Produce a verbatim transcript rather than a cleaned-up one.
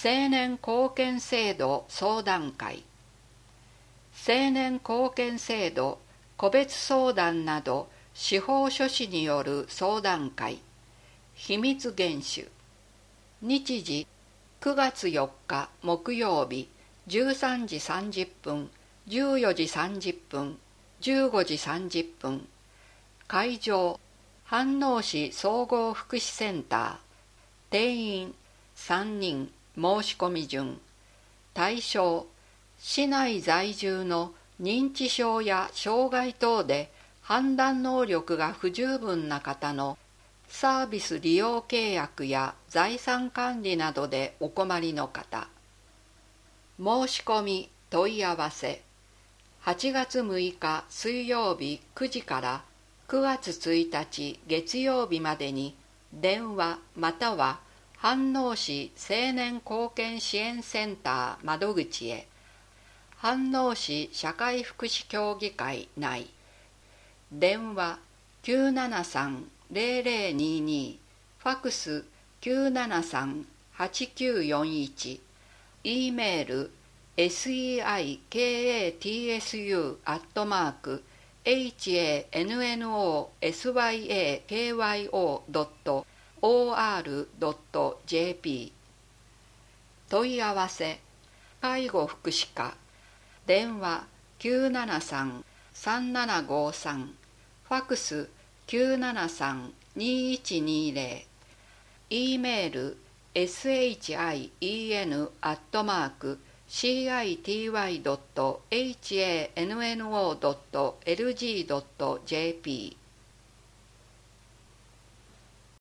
青年貢献制度相談会。青年貢献制度個別相談など司法書士による相談会。秘密厳守。日時くがつよっか木曜日じゅうさんじさんじゅっぷん、じゅうよじさんじゅっぷん、じゅうごじさんじゅっぷん。会場飯能市総合福祉センター。定員さんにん。申し込み順。対象市内在住の認知症や障害等で判断能力が不十分な方のサービス利用契約や財産管理などでお困りの方。申し込み問い合わせはちがつむいか水曜日くじからくがつついたち月曜日までに電話または飯能市青年貢献支援センター窓口へ。飯能市社会福祉協議会内。電話 きゅうななさん ゼロゼロにに、ファクス きゅうななさん はちきゅうよんいち、E メール セイカトス アットマーク ハンノスヤクヨ ドット オーアール ドット ジェーピー。 問い合わせ介護福祉課。電話 きゅうななさん さんななごさん、ファクス きゅうななさん にいちにゼロ、 E メール シン アットマーク シーアイティーワイ ドット ハンノ ドット エルジー ドット ジェーピー